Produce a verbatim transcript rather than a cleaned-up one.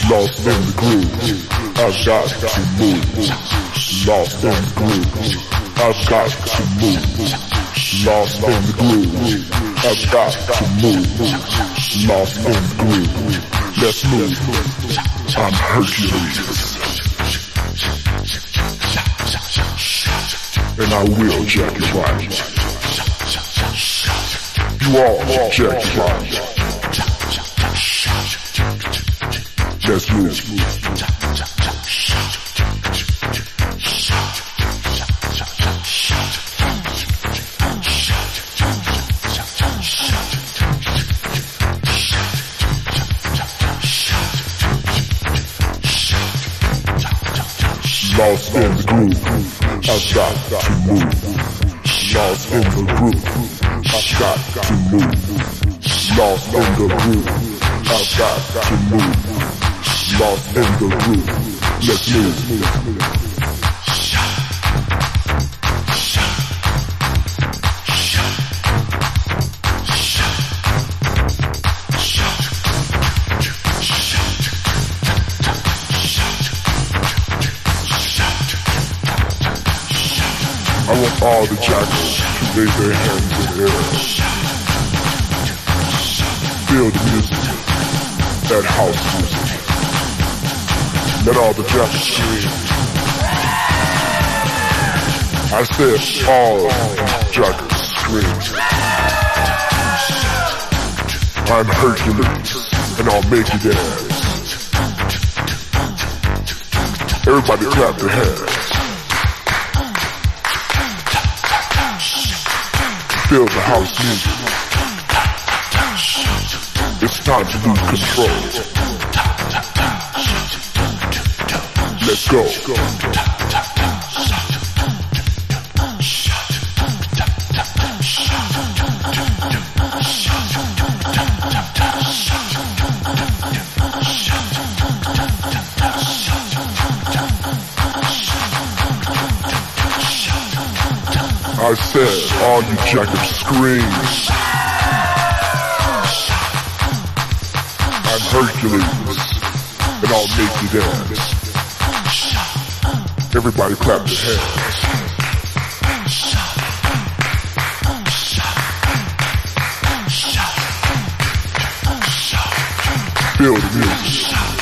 Lost in the groove, I've got to move. Lost in the groove, I've got to move. Lost in the groove, I've got to move. Lost in the groove, let's move. I'm Hercules, and I will jack it right. You all jack it right. Let's move. Lost in the groove, I've got to move. Lost in the groove, I've got to move. Lost in the groove, I've got to move. Lost in the groove, let's move. I want all the jackals to raise their hands in the air. Feel the music, that house music. Let all the jackals scream. I said all jackals scream. I'm Hercules, and I'll make you dance. Everybody clap their hands. Feel the house music. It's time to lose control. Let's go. I said, all you jackals scream. I'm Hercules, and I'll make you dance. Everybody clap their hands. Feel the music.